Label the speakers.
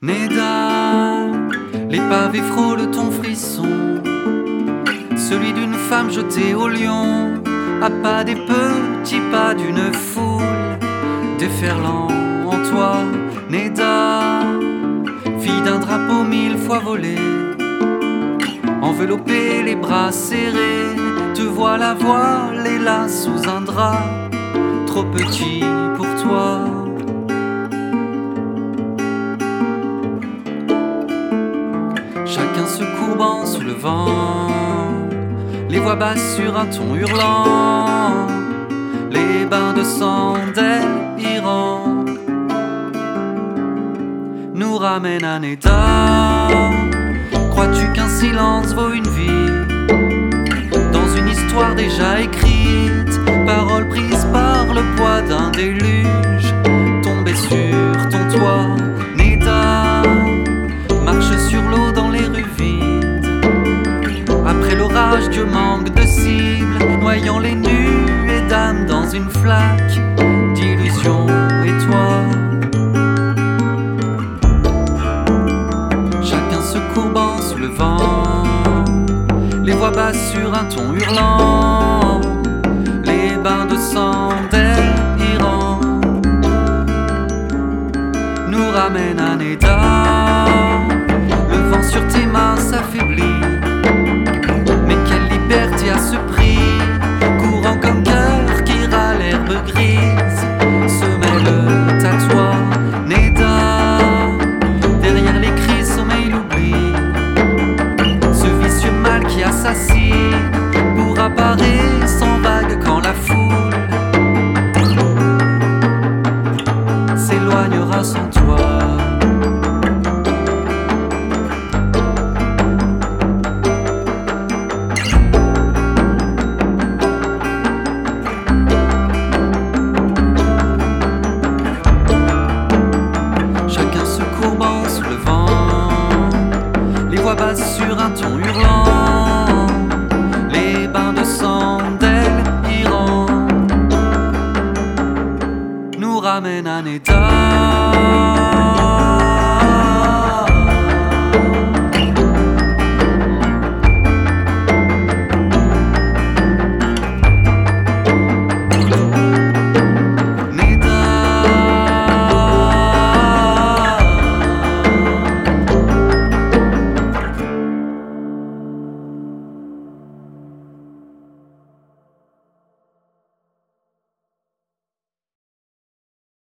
Speaker 1: Neda, les pavés frôlent ton frisson, celui d'une femme jetée au lion, à pas des petits pas d'une foule, déferlant en toi, Neda, fille d'un drapeau 1000 fois volé, enveloppée, les bras serrés, te voilà voilée là sous un drap, trop petit pour toi. Chacun se courbant sous le vent, les voix basses sur un ton hurlant, les bains de chandelle errants nous ramènent à Neda. Crois-tu qu'un silence vaut une vie dans une histoire déjà écrite, paroles prises par le poids d'un déluge, tombées sur ton toit, Neda, marche sur l'eau dans les rues vides. Après l'orage, Dieu manque de cible, noyant les nuées d'âme dans une flaque d'illusion. Et toi, chacun se courbant sous le vent, les voix basses sur un ton hurlant, les bains de chandelle errants nous ramènent à Neda. Le vent sur tes mains s'affaiblit, mais quelle liberté à ce prix, courant comme cœur qui râle l'herbe grise, se mêle à toi, Neda. Derrière les cris sommeille l'oubli, ce vicieux mal qui assassine, pour apparaître sans vague quand la foule s'éloignera sans toi. Chacun se courbant sous le vent, les voix basses sur un ton hurlant, les bains de chandelle errants nous ramènent à Neda.